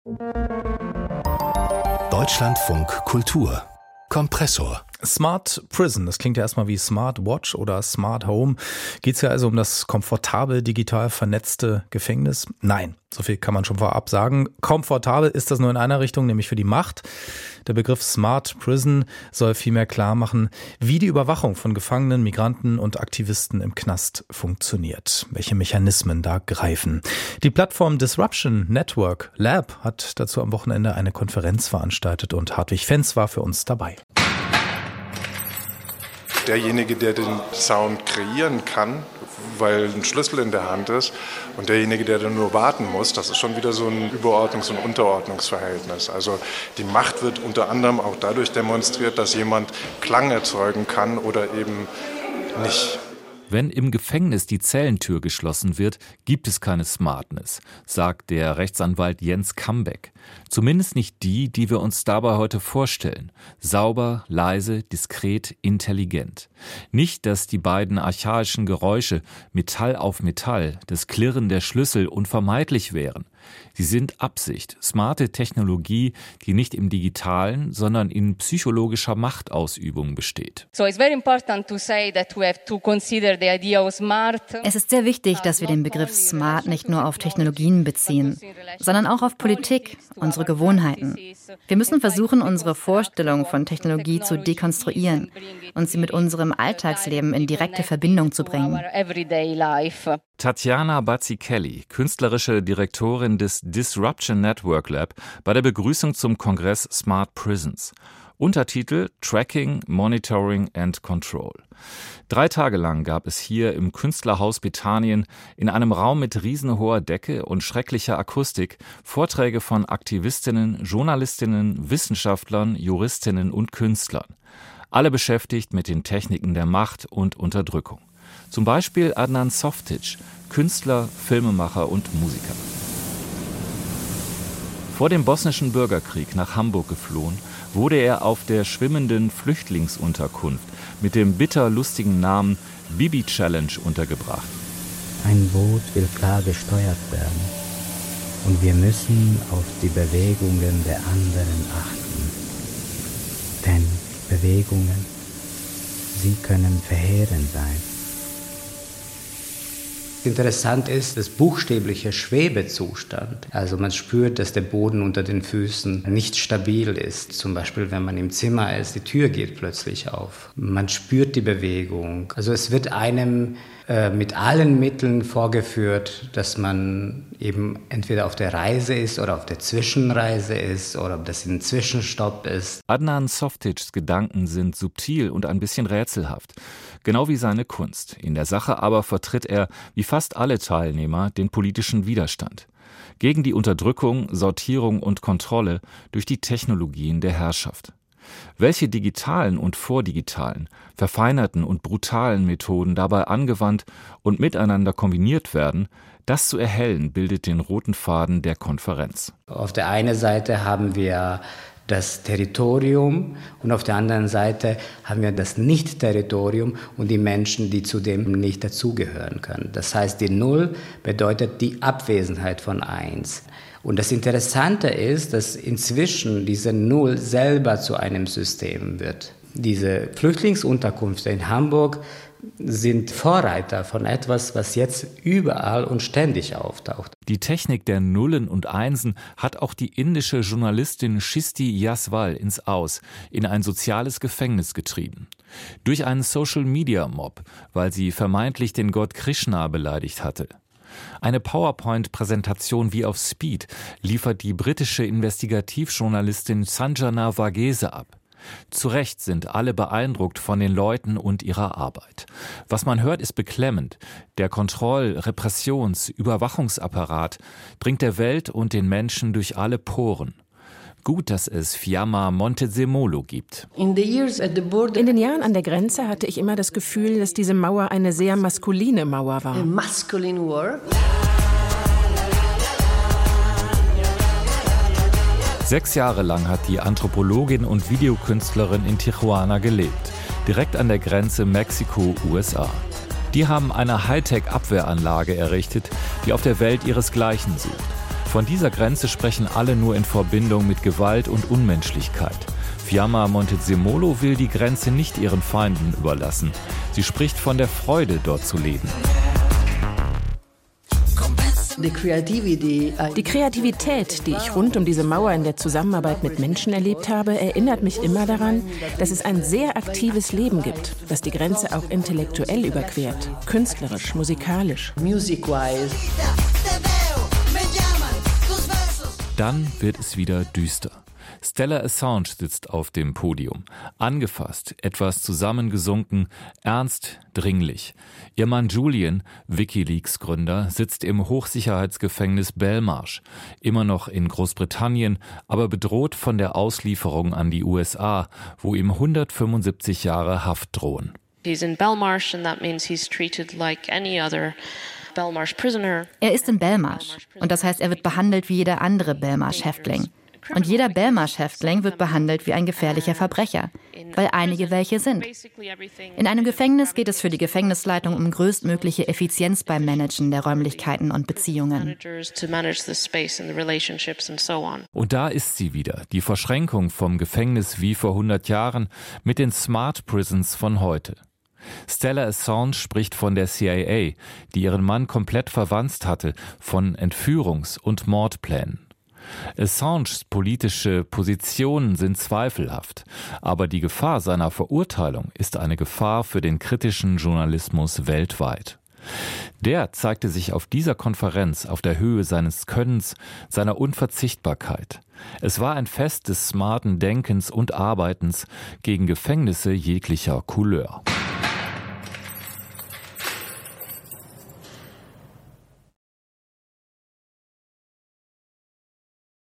Deutschlandfunk Kultur Kompressor. Smart Prison, das klingt ja erstmal wie Smart Watch oder Smart Home. Geht es ja also um das komfortable, digital vernetzte Gefängnis? Nein, so viel kann man schon vorab sagen. Komfortabel ist das nur in einer Richtung, nämlich für die Macht. Der Begriff Smart Prison soll vielmehr klar machen, wie die Überwachung von Gefangenen, Migranten und Aktivisten im Knast funktioniert, welche Mechanismen da greifen. Die Plattform Disruption Network Lab hat dazu am Wochenende eine Konferenz veranstaltet und Hartwig Fenz war für uns dabei. Derjenige, der den Sound kreieren kann, weil ein Schlüssel in der Hand ist, und derjenige, der dann nur warten muss, das ist schon wieder so ein Überordnungs- und Unterordnungsverhältnis. Also die Macht wird unter anderem auch dadurch demonstriert, dass jemand Klang erzeugen kann oder eben nicht. Wenn im Gefängnis die Zellentür geschlossen wird, gibt es keine Smartness, sagt der Rechtsanwalt Jens Kambeck. Zumindest nicht die, die wir uns dabei heute vorstellen. Sauber, leise, diskret, intelligent. Nicht, dass die beiden archaischen Geräusche Metall auf Metall, das Klirren der Schlüssel unvermeidlich wären. Sie sind Absicht, smarte Technologie, die nicht im Digitalen, sondern in psychologischer Machtausübung besteht. Es ist sehr wichtig, dass wir den Begriff Smart nicht nur auf Technologien beziehen, sondern auch auf Politik, unsere Gewohnheiten. Wir müssen versuchen, unsere Vorstellung von Technologie zu dekonstruieren und sie mit unserem Alltagsleben in direkte Verbindung zu bringen. Tatjana Bazzi-Kelly, künstlerische Direktorin des Disruption Network Lab, bei der Begrüßung zum Kongress Smart Prisons. Untertitel Tracking, Monitoring and Control. 3 Tage lang gab es hier im Künstlerhaus Bethanien in einem Raum mit riesenhoher Decke und schrecklicher Akustik Vorträge von Aktivistinnen, Journalistinnen, Wissenschaftlern, Juristinnen und Künstlern. Alle beschäftigt mit den Techniken der Macht und Unterdrückung. Zum Beispiel Adnan Softic, Künstler, Filmemacher und Musiker. Vor dem bosnischen Bürgerkrieg nach Hamburg geflohen, wurde er auf der schwimmenden Flüchtlingsunterkunft mit dem bitterlustigen Namen Bibi Challenge untergebracht. Ein Boot will klar gesteuert werden und wir müssen auf die Bewegungen der anderen achten. Denn Bewegungen, sie können verheerend sein. Interessant ist das buchstäbliche Schwebezustand. Also man spürt, dass der Boden unter den Füßen nicht stabil ist. Zum Beispiel, wenn man im Zimmer ist, die Tür geht plötzlich auf. Man spürt die Bewegung. Also es wird einem mit allen Mitteln vorgeführt, dass man eben entweder auf der Reise ist oder auf der Zwischenreise ist oder ob das ein Zwischenstopp ist. Adnan Softics Gedanken sind subtil und ein bisschen rätselhaft. Genau wie seine Kunst. In der Sache aber vertritt er, wie fast alle Teilnehmer, den politischen Widerstand. Gegen die Unterdrückung, Sortierung und Kontrolle durch die Technologien der Herrschaft. Welche digitalen und vordigitalen, verfeinerten und brutalen Methoden dabei angewandt und miteinander kombiniert werden, das zu erhellen, bildet den roten Faden der Konferenz. Auf der einen Seite haben wir das Territorium und auf der anderen Seite haben wir das Nicht-Territorium und die Menschen, die zu dem nicht dazugehören können. Das heißt, die Null bedeutet die Abwesenheit von Eins. Und das Interessante ist, dass inzwischen diese Null selber zu einem System wird. Diese Flüchtlingsunterkünfte in Hamburg sind Vorreiter von etwas, was jetzt überall und ständig auftaucht. Die Technik der Nullen und Einsen hat auch die indische Journalistin Shristi Jaswal ins Aus, in ein soziales Gefängnis getrieben. Durch einen Social-Media-Mob, weil sie vermeintlich den Gott Krishna beleidigt hatte. Eine PowerPoint-Präsentation wie auf Speed liefert die britische Investigativjournalistin Sanjana Varghese ab. Zu Recht sind alle beeindruckt von den Leuten und ihrer Arbeit. Was man hört, ist beklemmend. Der Kontroll-, Repressions-, Überwachungsapparat dringt der Welt und den Menschen durch alle Poren. Gut, dass es Fiamma Montezemolo gibt. In den Jahren an der Grenze hatte ich immer das Gefühl, dass diese Mauer eine sehr maskuline Mauer war. 6 Jahre lang hat die Anthropologin und Videokünstlerin in Tijuana gelebt, direkt an der Grenze Mexiko-USA. Die haben eine Hightech-Abwehranlage errichtet, die auf der Welt ihresgleichen sucht. Von dieser Grenze sprechen alle nur in Verbindung mit Gewalt und Unmenschlichkeit. Fiamma Montezemolo will die Grenze nicht ihren Feinden überlassen. Sie spricht von der Freude, dort zu leben. Die Kreativität, die ich rund um diese Mauer in der Zusammenarbeit mit Menschen erlebt habe, erinnert mich immer daran, dass es ein sehr aktives Leben gibt, das die Grenze auch intellektuell überquert, künstlerisch, musikalisch. Dann wird es wieder düster. Stella Assange sitzt auf dem Podium. Angefasst, etwas zusammengesunken, ernst, dringlich. Ihr Mann Julian, WikiLeaks-Gründer, sitzt im Hochsicherheitsgefängnis Belmarsh. Immer noch in Großbritannien, aber bedroht von der Auslieferung an die USA, wo ihm 175 Jahre Haft drohen. He's in Belmarsh and that means he's treated like any other Belmarsh prisoner. Er ist in Belmarsh und das heißt, er wird behandelt wie jeder andere Belmarsh-Häftling. Und jeder Belmarsh-Häftling wird behandelt wie ein gefährlicher Verbrecher, weil einige welche sind. In einem Gefängnis geht es für die Gefängnisleitung um größtmögliche Effizienz beim Managen der Räumlichkeiten und Beziehungen. Und da ist sie wieder, die Verschränkung vom Gefängnis wie vor 100 Jahren mit den Smart Prisons von heute. Stella Assange spricht von der CIA, die ihren Mann komplett verwanzt hatte, von Entführungs- und Mordplänen. Assanges politische Positionen sind zweifelhaft, aber die Gefahr seiner Verurteilung ist eine Gefahr für den kritischen Journalismus weltweit. Der zeigte sich auf dieser Konferenz auf der Höhe seines Könnens, seiner Unverzichtbarkeit. Es war ein Fest des smarten Denkens und Arbeitens gegen Gefängnisse jeglicher Couleur.